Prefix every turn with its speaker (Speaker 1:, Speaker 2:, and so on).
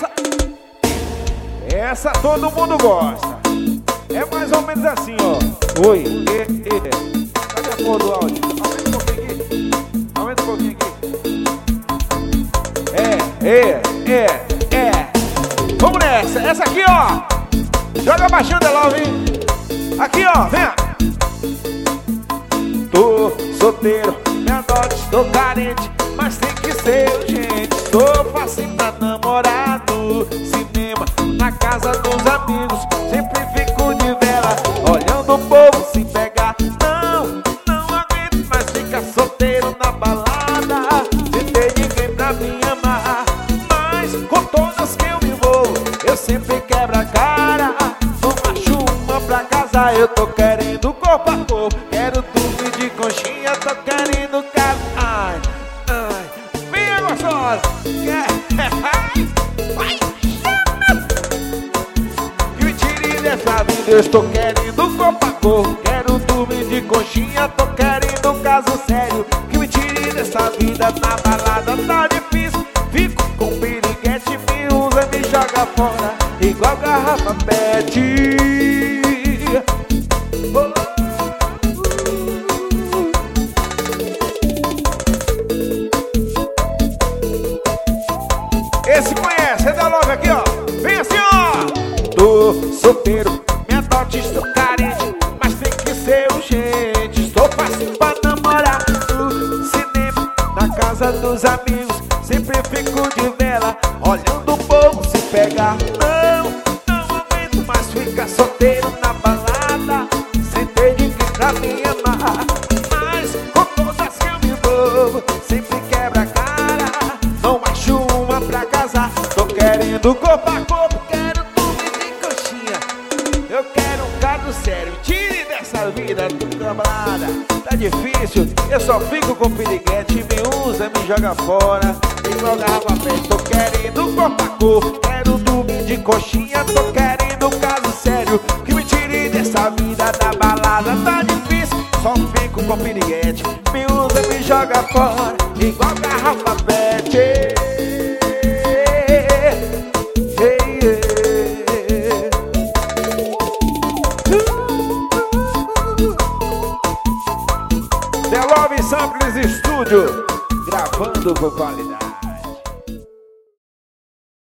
Speaker 1: Essa todo mundo gosta. É mais ou menos assim, ó. Oi, cadê a porra do áudio? Aumenta um pouquinho aqui. Vamos nessa. Essa aqui, ó. Joga baixinho dela, hein? Aqui, ó, vem. Tô solteiro, me adoro, estou carente, mas tem que ser urgente. Tô facinho pra namorar no cinema, na casa dos amigos, sempre fico de vela, olhando o povo se pegar. Não aguento mais ficar solteiro na balada, sem ter ninguém pra me amar. Mas com todas que eu me envolvo, eu sempre quebro a cara. Não acho uma pra casa, eu tô querendo corpo a corpo, quero tudo de conchinha, tô querendo casa. Ai, venha gostosa. Que me tire dessa vida, eu estou querendo corpo a corpo, quero dormir de conchinha, tô querendo um caso sério. Que me tire dessa vida, na balada tá difícil, fico com piriguete, me usa, me joga fora, igual garrafa pet. Esse conhece, é da logo aqui, ó. Vem assim, ó. Tô solteiro, me adote, estou carente, mas tem que ser urgente. Estou fácil pra namorar no cinema, na casa dos amigos, sempre fico de vela, olhando o povo se pegar. Não aguento mais ficar solteiro na balada, sem ter ninguém pra me amar. Mas com todas que eu me envolvo, sempre quebra a cara, não acho uma pra casar. Tô querendo corpo a corpo, quero tudo de coxinha, eu quero um caso sério, tire dessa vida da balada. Tá difícil, eu só fico com piriguete, me usa, me joga fora, igual garrafa pet. Tô querendo corpo a corpo, quero dormir de coxinha, tô querendo um caso sério, que me tire dessa vida da balada. Tá difícil, só fico com piriguete, me usa, me joga fora, igual garrafa pet. The Love Samples Studio, gravando com qualidade.